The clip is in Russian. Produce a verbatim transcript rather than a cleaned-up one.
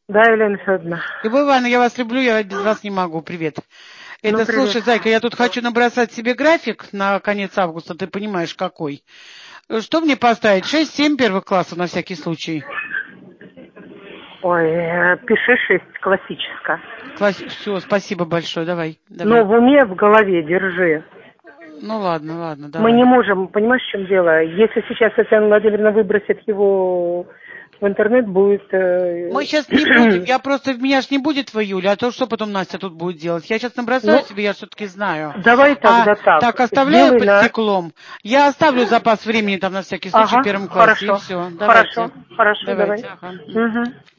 Да, Елена Федоровна. Любовь Ивановна, я вас люблю, я без вас не могу. Привет. Это, Ну, привет. слушай, зайка, я тут хочу набросать себе график на конец августа, ты понимаешь, какой. Что мне поставить? шесть-семь первых классов на всякий случай. Ой, пиши шесть, классическая. Класс... Все, спасибо большое, давай, давай. Но в уме, в голове держи. Ну ладно, ладно, давай. Мы не можем, понимаешь, в чем дело? Если сейчас Татьяна Владимировна выбросит его в интернет, будет... Э... Мы сейчас не будем, я просто, меня ж не будет в июле, а то что потом Настя тут будет делать? Я сейчас набросаю ну, себе, я все-таки знаю. Давай тогда а, так. Так, оставляю Сделай под на... стеклом. Я оставлю запас времени там на всякий случай Ага, в первом классе, хорошо. и все. Хорошо, Давайте. хорошо, Давайте, давай. ага. Угу.